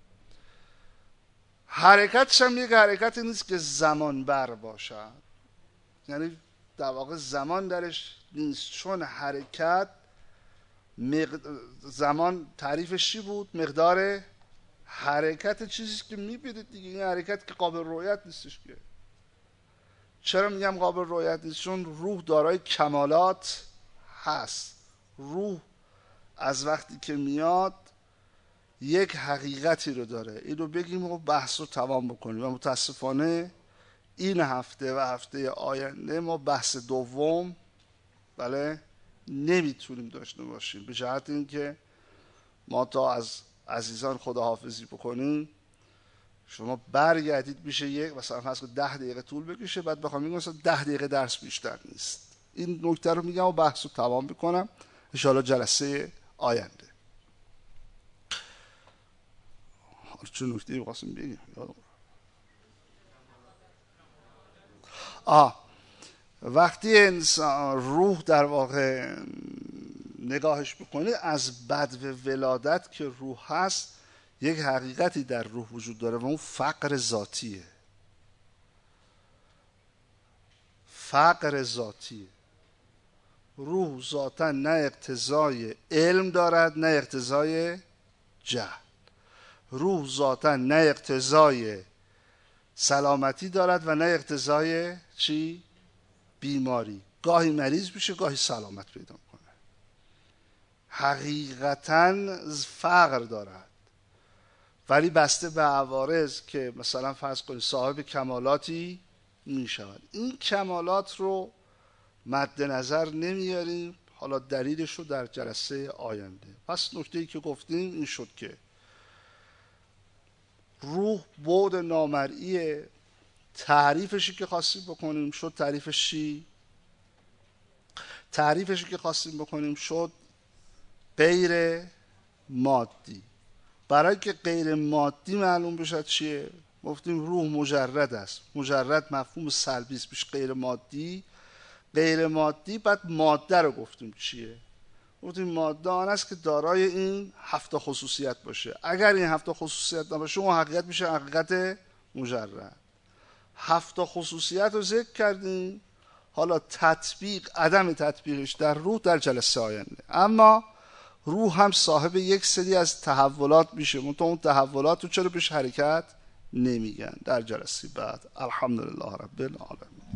حرکتش هم یک حرکتی نیست که زمان بر باشد، یعنی در واقع زمان درش نیست، چون حرکت مقد... زمان تعریفش چی بود؟ مقدار حرکت چیزی که میبینید دیگه. این حرکت که قابل رؤیت نیستش که. چرا میگم قابل رؤیت نیست؟ چون روح دارای کمالات هست. روح از وقتی که میاد یک حقیقتی رو داره، این رو بگیم و بحث رو تمام بکنیم. و متاسفانه این هفته و هفته آینده ما بحث دوم بله نمیتونیم داشته باشیم، به جهت اینکه ما تا از عزیزان خداحافظی بکنیم شما برگردید میشه یک مثلا فرض کنید ده دقیقه طول بکشه، بعد بخوام میگم مثلا ده دقیقه درس بیشتر نیست. این نکته رو میگم و بحث رو تمام بکنم ان شاء الله جلسه آینده. حالا چه نکته‌ای می‌خواستم بگم یادم آه وقتی انسان روح در واقع نگاهش بکنه از بدو ولادت که روح هست، یک حقیقتی در روح وجود داره و اون فقر ذاتیه. فقر ذاتیه. روح ذاتا نه اقتضای علم دارد نه اقتضای جهل. روح ذاتا نه اقتضای سلامتی دارد و نه اقتضای چی؟ بیماری. گاهی مریض میشه گاهی سلامت پیدا میکنه. حقیقتا فقر دارد، ولی بسته به عوارض که مثلا فرض کنید صاحب کمالاتی میشود. این کمالات رو مد نظر نمیاریم، حالا دلیلش رو در جلسه آینده. پس نکته‌ای که گفتیم این شد که روح بعد نامرئیه. تعریفشی که خواستیم بکنیم شد تعریفش چی؟ تعریفشی که خواستیم بکنیم شد غیر مادی. برای که غیر مادی معلوم بشد چیه؟ گفتیم روح مجرد است. مجرد مفهوم سلبی است، میشه غیر مادی. غیر مادی بعد ماده رو گفتیم چیه؟ گفتیم ماده آن است که دارای این هفت خصوصیت باشه. اگر این هفت خصوصیت نباشه اون حقیقت میشه حقیقت مجرد. هفت خصوصیت رو ذکر کردیم. حالا تطبیق، عدم تطبیقش در روح در جلسه آینده. اما روح هم صاحب یک سری از تحولات میشه، منتها اون تحولات رو چرا بهش حرکت نمیگن؟ در جلسه بعد. الحمدلله رب العالمین.